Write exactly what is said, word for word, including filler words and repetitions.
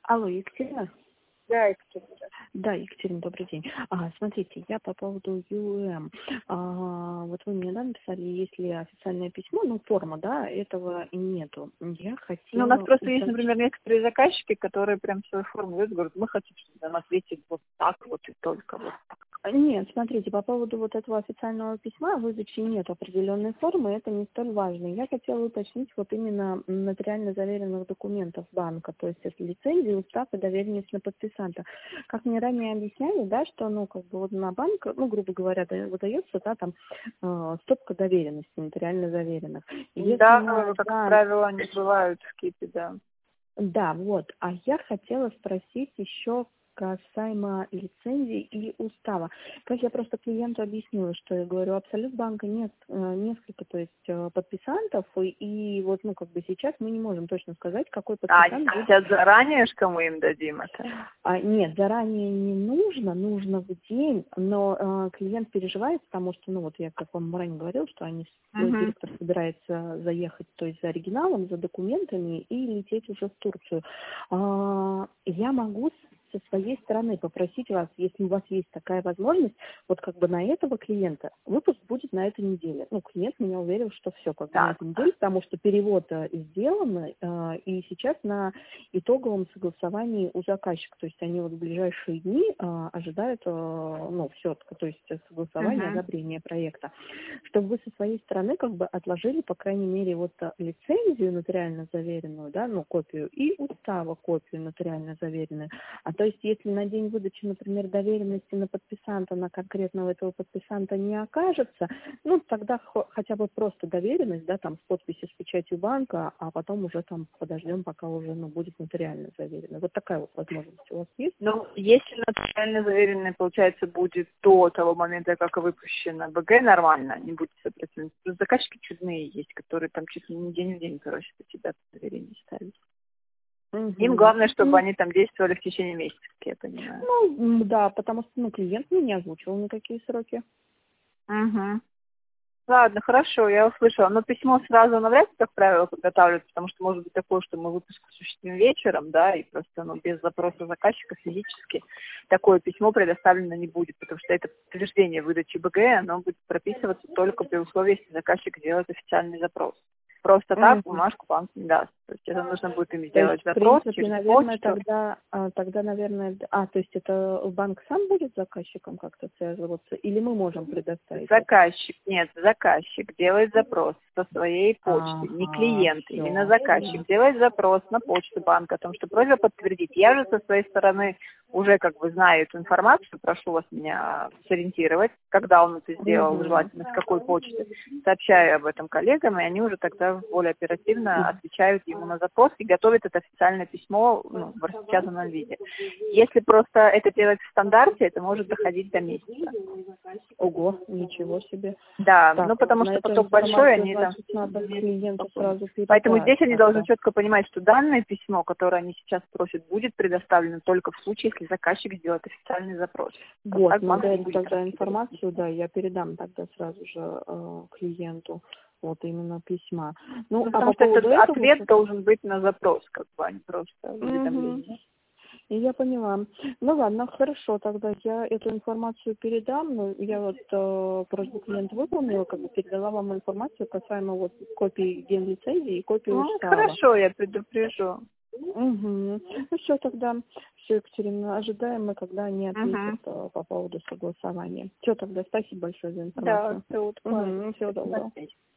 Алло, Екатерина? Да, Екатерина. Да, Екатерина, добрый день. А, смотрите, я по поводу ю эм. А, вот вы мне, да, написали, если официальное письмо, ну, форма, да, этого нету. Я Ну, у нас хотела просто есть, уточнить. например, некоторые заказчики, которые прям свою форму дают, говорят, мы хотим, чтобы нам ответить вот так вот и только вот так. Нет, смотрите, по поводу вот этого официального письма выдачи нет определенной формы, это не столь важно. Я хотела уточнить вот именно нотариально заверенных документов банка, то есть это лицензия, устав и доверенность на подписанта. Как мне ранее объясняли, да, что, ну, как бы вот на банк, ну, грубо говоря, да, выдается, да, там, э, стопка доверенностей нотариально заверенных. И если Да, на как банк... правило, они бывают в КИПе, да. Да, вот. А я хотела спросить еще касаемо лицензии и устава. Как я просто клиенту объяснила, что я говорю, Абсолют банка нет э, несколько, то есть э, подписантов, и, и вот, ну, как бы сейчас мы не можем точно сказать, какой А они подписант будет. хотят заранее, что мы им дадим это? А, нет, заранее не нужно, нужно в день, но э, клиент переживает, потому что, ну, вот я, как вам ранее говорил, что они, Угу. директор собирается заехать, то есть за оригиналом, за документами и лететь уже в Турцию. А, я могу со своей стороны попросить вас, если у вас есть такая возможность, вот как бы на этого клиента выпуск будет на этой неделе. Ну, клиент меня уверил, что все как бы на Так. этой неделе, потому что перевод э, сделан, э, и сейчас на итоговом согласовании у заказчика, то есть они вот в ближайшие дни э, ожидают, э, ну, все, то есть согласование, Угу. одобрение проекта, чтобы вы со своей стороны как бы отложили, по крайней мере, вот э, лицензию нотариально заверенную, да, ну, копию, и устава копию нотариально заверенную. А то есть, если на день выдачи, например, доверенности на подписанта, на конкретного этого подписанта не окажется, ну, тогда хо- хотя бы просто доверенность, да, там, с подписью, с печатью банка, а потом уже там подождем, пока уже, ну, будет нотариально заверено. Вот такая вот возможность у вас есть? Ну, если нотариально заверенный, получается, будет до того момента, как выпущена БГ, нормально, не будет сопротивляться. Просто заказчики чудные есть, которые там чуть ли не день в день просят у тебя заверение ставить. Им Угу. главное, чтобы Ну, они там действовали в течение месяца, как я понимаю. ну, м, да, потому что, ну, клиент мне не озвучивал никакие сроки. Угу. Ладно, хорошо, я услышала. Но письмо сразу навряд ли, как правило, подготавливается, потому что может быть такое, что мы выпуск осуществим вечером, да, и просто, ну, без запроса заказчика физически такое письмо предоставлено не будет, потому что это подтверждение выдачи БГ, оно будет прописываться только при условии, если заказчик делает официальный запрос. Просто так Угу. бумажку банк не даст. То есть это нужно будет им То есть, сделать в запрос принципе, через наверное, почту. тогда, а, тогда, наверное, д- а, то есть это банк сам будет с заказчиком как-то связываться, или мы можем предоставить это? Заказчик, нет, заказчик делает запрос со своей почты, не Ага, клиент, именно все. заказчик делает запрос на почту банка о том, что просьба подтвердить. Я же со своей стороны уже как бы знаю эту информацию, прошу вас меня сориентировать, когда он это сделал, Угу. желательно с какой почты, сообщаю об этом коллегам, и они уже тогда более оперативно отвечают ему на запрос и готовят это официальное письмо, ну, в распечатанном виде. Если просто это делать в стандарте, это может доходить до месяца. Ого, ничего себе. Да, Так, ну потому на что эту поток большой, информацию, они там... значит, надо клиенту сразу Поэтому передать здесь они тогда. должны четко понимать, что данное письмо, которое они сейчас просят, будет предоставлено только в случае, если заказчик сделает официальный запрос. Просто Вот, так надо банк не эту будет тогда раскидывать. информацию, да, я передам тогда сразу же э, клиенту, вот именно письма. Ну, Ну, а потому по что поводу этот этого... ответ должен быть на запрос, как бы, а не просто Угу. уведомление. Я поняла. Ну ладно, хорошо, тогда я эту информацию передам. Ну, я вот э, просьбу клиента выполнила, как бы передала вам информацию касаемо вот копии генлицензии и копии Ну, устава. хорошо, я предупрежу. Угу. Ну все тогда, все, Екатерина, ожидаем мы, когда они ответят Угу. э, по поводу согласования. Все тогда, спасибо большое за Да, информацию. все, вот, Угу. Всего доброго. до встречи.